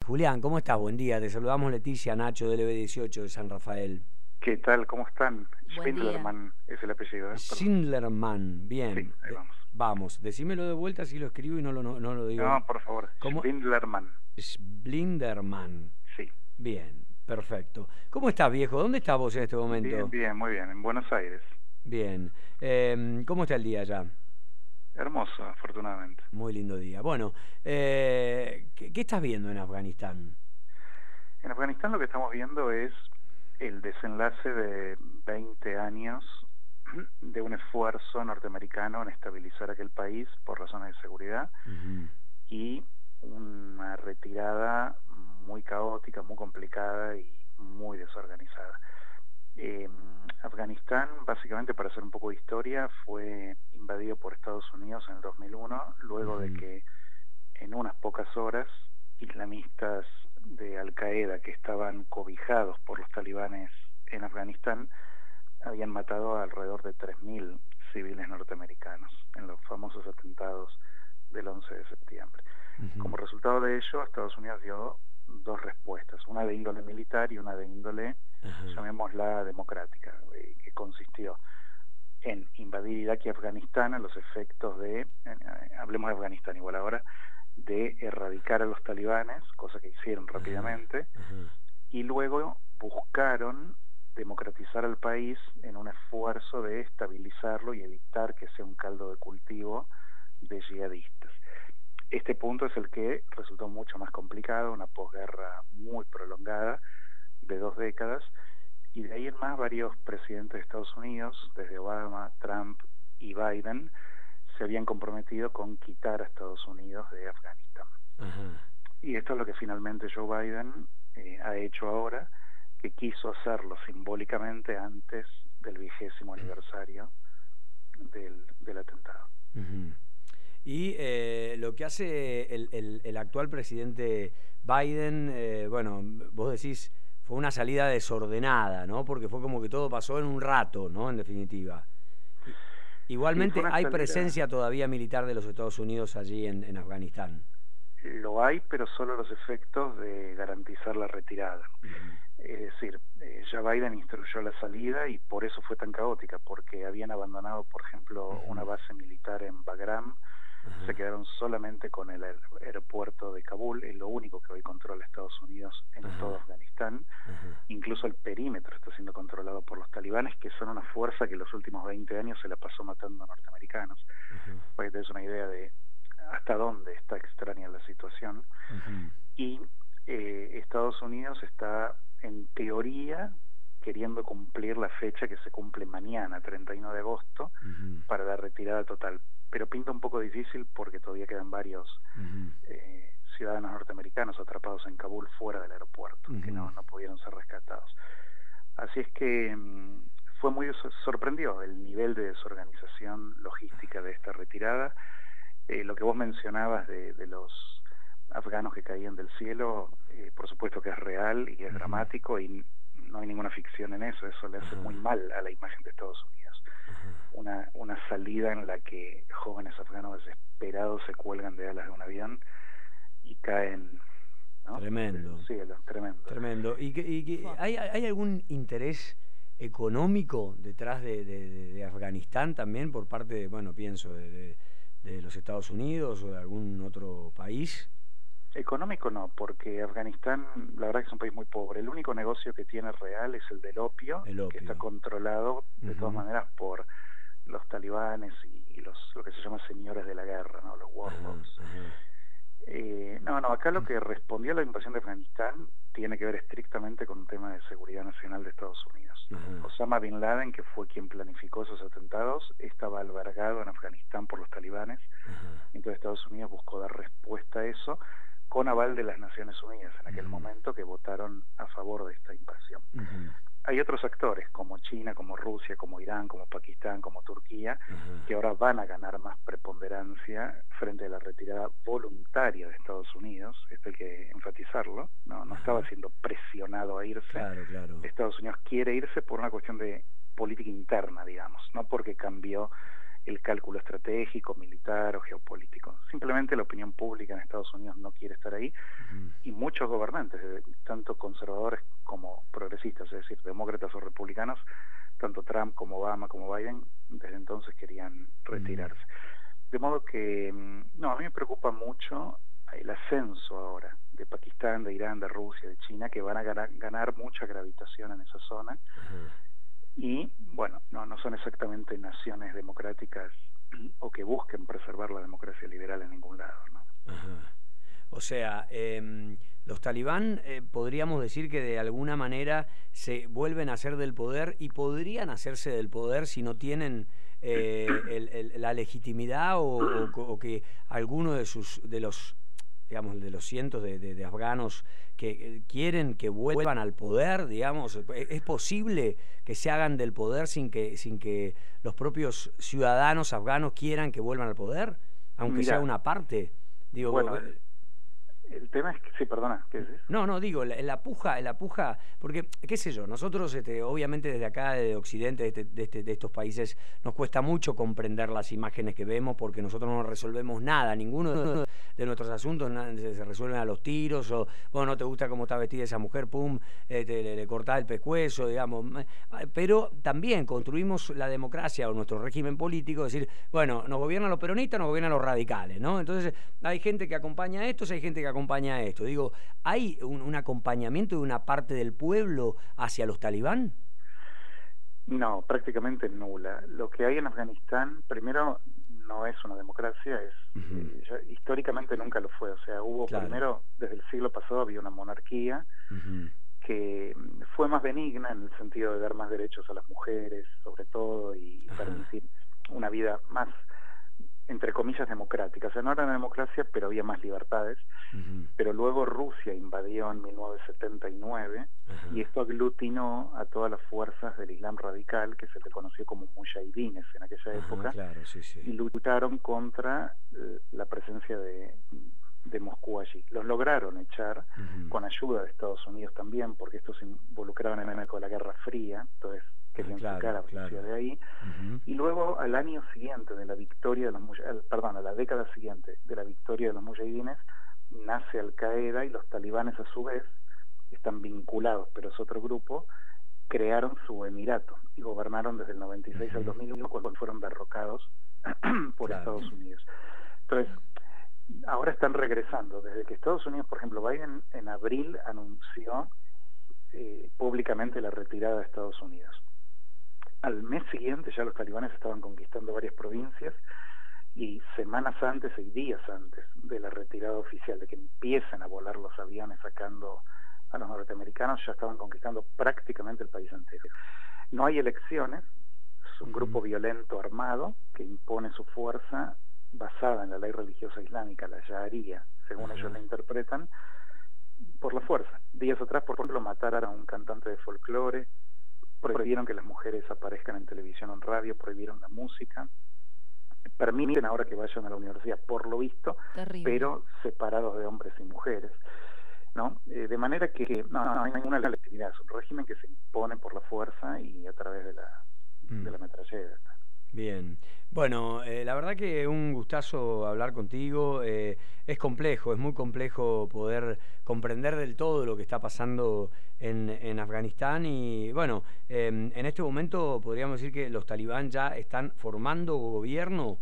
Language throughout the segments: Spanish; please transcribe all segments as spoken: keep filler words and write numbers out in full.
Julián, ¿cómo estás? Buen día. Te saludamos Leticia, Nacho, de L B dieciocho de San Rafael. ¿Qué tal? ¿Cómo están? Buen día. Schwindlerman es el apellido, ¿eh? Perdón. Schindlerman, Sí, bien. ahí De- vamos. vamos, decímelo de vuelta si lo escribo y no lo, no, no lo digo. No, por favor. ¿Cómo? Schwindlerman. Schindlerman. Sí. Bien, perfecto. ¿Cómo estás, viejo? ¿Dónde estás vos en este Bien, momento? bien, muy bien. En Buenos Aires. Bien. Em, ¿cómo está el día allá? Hermoso, afortunadamente. Muy lindo día. Bueno, eh, ¿qué, qué estás viendo en Afganistán? En Afganistán lo que estamos viendo es el desenlace de veinte años de un esfuerzo norteamericano en estabilizar aquel país por razones de seguridad Ujú. y una retirada muy caótica, muy complicada y muy desorganizada. Eh, Afganistán, básicamente, para hacer un poco de historia, fue invadido por Estados Unidos en el dos mil uno, luego de Ujú. que en unas pocas horas islamistas de Al Qaeda que estaban cobijados por los talibanes en Afganistán habían matado a alrededor de tres mil civiles norteamericanos en los famosos atentados del once de septiembre. Ujú. Como resultado de ello, Estados Unidos dio dos respuestas, una de índole militar y una de índole, Ajá. llamémosla democrática, eh, que consistió en invadir Irak y Afganistán a los efectos de, eh, hablemos de Afganistán igual ahora, de erradicar a los talibanes, cosa que hicieron Ajá. rápidamente, Ajá. y luego buscaron democratizar al país en un esfuerzo de estabilizarlo y evitar que sea un caldo de cultivo de yihadistas. Este punto es el que resultó mucho más complicado, una posguerra muy prolongada de dos décadas, y de ahí en más varios presidentes de Estados Unidos, desde Obama, Trump y Biden, se habían comprometido con quitar a Estados Unidos de Afganistán. Ajá. Y esto es lo que finalmente Joe Biden eh, ha hecho ahora, que quiso hacerlo simbólicamente antes del vigésimo aniversario del, del atentado. Ujú. Y eh, lo que hace el, el- el actual presidente Biden, eh, bueno, vos decís, fue una salida desordenada, ¿no? Porque fue como que todo pasó en un rato, ¿no? En definitiva. I- Sí, fue Igualmente una hay salida. presencia todavía militar de los Estados Unidos allí en, en Afganistán. Lo hay, pero solo los efectos de garantizar la retirada. Ujú. Es decir, eh, ya Biden instruyó la salida y por eso fue tan caótica, porque habían abandonado, por ejemplo, una Ujú. base militar en Bagram, se Ajá. quedaron solamente con el aer- aeropuerto de Kabul, es lo único que hoy controla Estados Unidos en todo Ajá. Afganistán. Ajá. Incluso el perímetro está siendo controlado por los talibanes, que son una fuerza que en los últimos veinte años se la pasó matando a norteamericanos, Ajá. para que te des una idea de hasta dónde está extraña la situación. Ujú. Y eh, Estados Unidos está, en teoría, queriendo cumplir la fecha que se cumple mañana, treinta y uno de agosto, Ujú. para la retirada total. Pero pinta un poco difícil porque todavía quedan varios Ujú. eh, ciudadanos norteamericanos atrapados en Kabul fuera del aeropuerto, que Ujú. no, no pudieron ser rescatados. Así es que mmm, fue muy sorprendió el nivel de desorganización logística de esta retirada. Eh, lo que vos mencionabas de, de los afganos que caían del cielo, eh, por supuesto que es real y es Ujú. dramático y no hay ninguna ficción en eso, eso le hace Ajá. muy mal a la imagen de Estados Unidos. Ajá. Una, una salida en la que jóvenes afganos desesperados se cuelgan de alas de un avión y caen, ¿no?, del Tremendo. cielo, tremendo. Tremendo. ¿Y, que- y que- Fua. hay, hay algún interés económico detrás de, de- de- de Afganistán también por parte, de, bueno, pienso, de, de- de los Estados Unidos o de algún otro país? Económico no, porque Afganistán, la verdad que es un país muy pobre. El único negocio que tiene real es el del opio, El que está opio. controlado de todas Ujú. maneras por los talibanes y, y los lo que se llama señores de la guerra, ¿no?, los Ajá. warlords. Ajá. Eh, no, no, acá lo que respondió a la invasión de Afganistán tiene que ver estrictamente con un tema de seguridad nacional de Estados Unidos. Ajá. Osama Bin Laden, que fue quien planificó esos atentados, estaba albergado en Afganistán por los talibanes. Ajá. Entonces Estados Unidos buscó dar respuesta a eso con aval de las Naciones Unidas en aquel Ujú. momento, que votaron a favor de esta invasión. Ujú. Hay otros actores como China, como Rusia, como Irán, como Pakistán, como Turquía, Ajá. que ahora van a ganar más preponderancia frente a la retirada voluntaria de Estados Unidos. Esto hay que enfatizarlo, no, no estaba Ajá. siendo presionado a irse. Claro, claro. Estados Unidos quiere irse por una cuestión de política interna, digamos, no porque cambió el cálculo estratégico, militar o geopolítico. Simplemente la opinión pública en Estados Unidos no quiere estar ahí, uh-huh. y muchos gobernantes, tanto conservadores como progresistas, es decir, demócratas o republicanos, tanto Trump como Obama como Biden, desde entonces querían retirarse. Uh-huh. De modo que, no, a mí me preocupa mucho el ascenso ahora de Pakistán, de Irán, de Rusia, de China, que van a ganar, ganar mucha gravitación en esa zona. Uh-huh. Y, bueno, no, no son exactamente naciones democráticas o que busquen preservar la democracia liberal en ningún lado, ¿no? Ajá. O sea, eh, los talibán eh, podríamos decir que de alguna manera se vuelven a hacer del poder y podrían hacerse del poder si no tienen eh, el, el, la legitimidad o, o, o que alguno de sus de los digamos de los cientos de, de, de afganos que quieren que vuelvan al poder, digamos, ¿es posible que se hagan del poder sin que sin que los propios ciudadanos afganos quieran que vuelvan al poder, aunque Mirá, sea una parte? Digo, bueno, el, el tema es que, sí, perdona, ¿qué decís? No, no, digo, en la puja, en la puja, porque, qué sé yo, nosotros, este, obviamente desde acá, de Occidente, de, este, de, este, de estos países, nos cuesta mucho comprender las imágenes que vemos porque nosotros no resolvemos nada, ninguno de nuestros asuntos nada, se resuelven a los tiros, o, bueno, no te gusta cómo está vestida esa mujer, pum, eh, te, le, le cortás el pescuezo, digamos, pero también construimos la democracia o nuestro régimen político, es decir, bueno, nos gobiernan los peronistas, nos gobiernan los radicales, ¿no? Entonces, hay gente que acompaña a estos, hay gente que acompaña a esto, digo, ¿hay un, un acompañamiento de una parte del pueblo hacia los talibán? No, prácticamente nula. Lo que hay en Afganistán, primero, no es una democracia, es uh-huh. eh, ya, históricamente nunca lo fue. O sea, hubo claro. primero, desde el siglo pasado había una monarquía uh-huh. que fue más benigna en el sentido de dar más derechos a las mujeres, sobre todo, y uh-huh. permitir una vida más, entre comillas, democrática. O sea, no era una democracia, pero había más libertades. Uh-huh. Pero luego Rusia invadió en mil novecientos setenta y nueve uh-huh. y esto aglutinó a todas las fuerzas del Islam radical, que se le conoció como mujahidines en aquella uh-huh, época, claro, sí, sí. y lucharon contra eh, la presencia de, de Moscú allí. Los lograron echar uh-huh. con ayuda de Estados Unidos también, porque estos se involucraban en el marco de la Guerra Fría, entonces querían ah, claro, sacar a Rusia claro. de ahí, uh-huh. y luego al año siguiente de la victoria de los mujahidines, perdón, a la década siguiente de la victoria de los mujahidines, nace Al Qaeda, y los talibanes a su vez están vinculados, pero es otro grupo, crearon su emirato y gobernaron desde el noventa y seis uh-huh. al dos mil uno, cuando fueron derrocados por claro. Estados Unidos. Entonces, ahora están regresando. Desde que Estados Unidos, por ejemplo, Biden en abril anunció eh, públicamente la retirada de Estados Unidos. Al mes siguiente ya los talibanes estaban conquistando varias provincias, y semanas antes y días antes de la retirada oficial, de que empiecen a volar los aviones sacando a los norteamericanos, ya estaban conquistando prácticamente el país entero. No hay elecciones, es un grupo violento armado que impone su fuerza basada en la ley religiosa islámica, la Sharia, según uh-huh. ellos la interpretan, por la fuerza. Días atrás, por ejemplo, mataron a un cantante de folclore, prohibieron que las mujeres aparezcan en televisión o en radio, prohibieron la música, permiten ahora que vayan a la universidad, por lo visto, terrible, pero separados de hombres y mujeres, ¿no? Eh, de manera que no, no hay ninguna legitimidad, es un régimen que se impone por la fuerza y a través de la, mm. de la metralleta. Bien, bueno, eh, la verdad que un gustazo hablar contigo, eh, es complejo, es muy complejo poder comprender del todo lo que está pasando en, en Afganistán y bueno, eh, en este momento podríamos decir que los talibán ya están formando gobierno.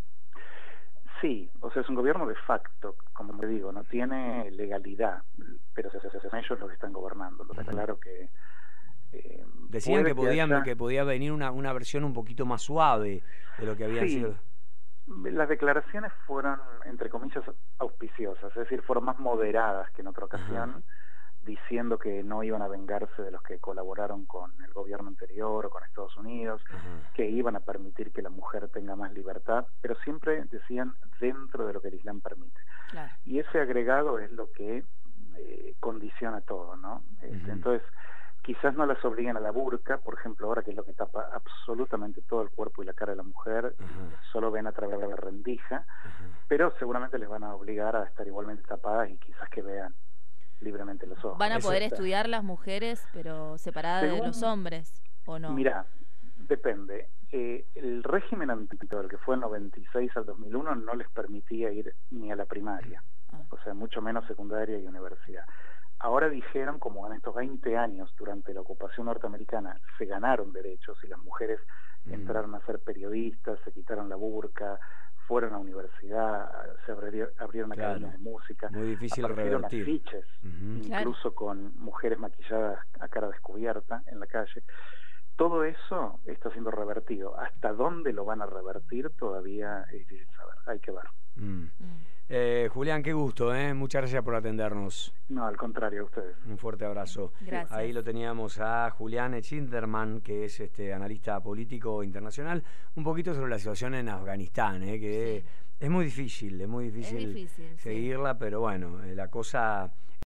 Sí, o sea, es un gobierno de facto, como me digo, no tiene legalidad, pero son ellos los que están gobernando, lo que está claro que... Eh, Decían que, podían, que, haya... que podía venir una, una versión un poquito más suave de lo que habían sí, sido. Las declaraciones fueron, entre comillas, auspiciosas, es decir, fueron más moderadas que en otra ocasión, ajá, diciendo que no iban a vengarse de los que colaboraron con el gobierno anterior o con Estados Unidos, ajá, que iban a permitir que la mujer tenga más libertad, pero siempre decían dentro de lo que el Islam permite. Claro. Y ese agregado es lo que eh, condiciona todo, ¿no? Este, uh-huh. Entonces, quizás no las obliguen a la burka, por ejemplo, ahora que es lo que tapa absolutamente todo el cuerpo y la cara de la mujer, uh-huh, solo ven a través de la rendija, uh-huh, pero seguramente les van a obligar a estar igualmente tapadas y quizás que vean libremente los ojos. ¿Van a poder Eso estudiar está. las mujeres, pero separadas Según, de los hombres, o no? Mirá, depende. eh, el régimen anterior, que fue el noventa y seis al dos mil uno, no les permitía ir ni a la primaria, o sea, mucho menos secundaria y universidad. Ahora dijeron, como en estos veinte años durante la ocupación norteamericana se ganaron derechos y las mujeres mm. entraron a ser periodistas, se quitaron la burka, fueron a la universidad, se abrieron, abrieron claro. academias de música, muy difícil aparecieron revertir. afiches, uh-huh. incluso claro. con mujeres maquilladas a cara descubierta en la calle. Todo eso está siendo revertido. ¿Hasta dónde lo van a revertir? Todavía es difícil saber, hay que ver. Mm. Mm. Eh, Julián, qué gusto, ¿eh? Muchas gracias por atendernos. No, al contrario, a ustedes. Un fuerte abrazo. Gracias. Ahí lo teníamos a Julián Schinderman, que es este analista político internacional, un poquito sobre la situación en Afganistán, ¿eh? que sí. es muy difícil, es muy difícil, es difícil seguirla, sí. pero bueno, la cosa...